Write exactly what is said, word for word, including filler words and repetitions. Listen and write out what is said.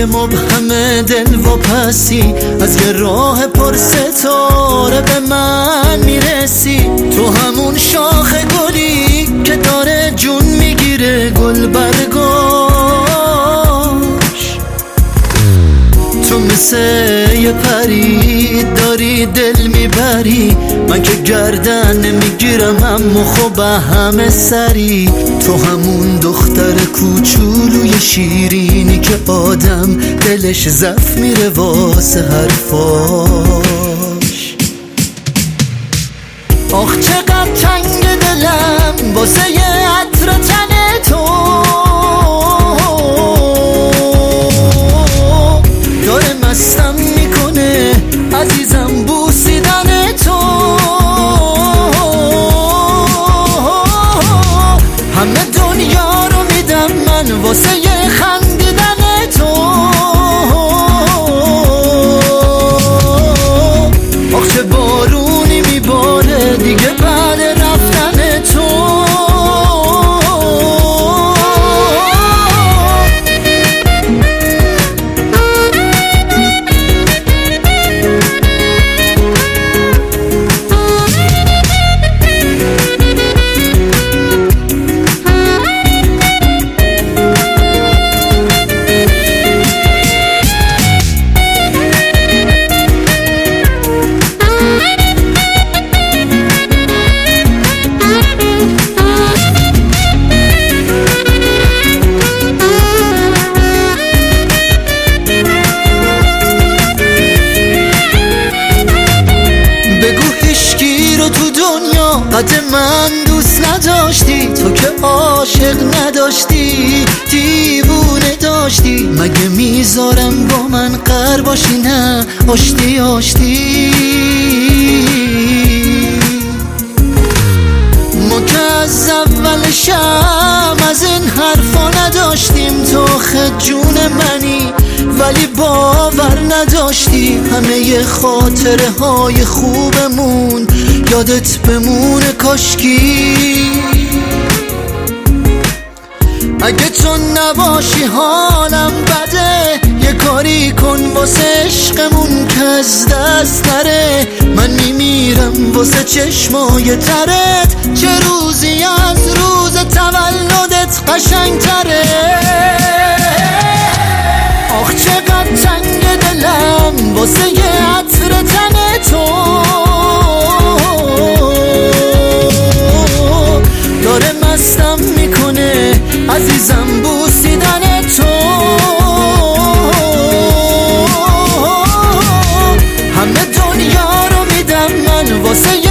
یه مبهم دل و پسی، از یه راه پر ستاره به من میرسی. تو همون شاخ گلی که داره جون میگیره گل برگاش. تو مثل یه پری داری دل میبری، من که گردن نمیگیرم اما خب همه سری. تو همون دختر کوچولوی شیرینی که آدم دلش ضعف میره واسه حرفاش. آخ چقدر تنگ دلم واسه یه عطر تن تو، داره مستم میکنه عزیزم بوسیدن تو. همه دنیا رو میدم من واسه یه خندیدن تو. آخ چه بارونی میباره دیگه بعد رفتن تو. قد من دوست نداشتی تو که عاشق نداشتی، دیوونه داشتی. مگه میذارم با من قر باشی؟ نه آشتی آشتی. ما که از اول شم از این حرفا نداشتیم، تو خد جون منی ولی باور نداشتی. همه خاطره های خوبمون یادت بمونه کاشکی. اگه تو نباشی حالم بده، یه کاری کن واسه عشقمون که از دست نره. من میمیرم واسه چشمای ترت، چه روزی از روز تولدت قشنگ تره. آخ چقدر تنگ دلم واسه یه عطر تن تو، داره مستم میکنه عزیزم بوسیدن تو. همه دنیا رو میدم من واسه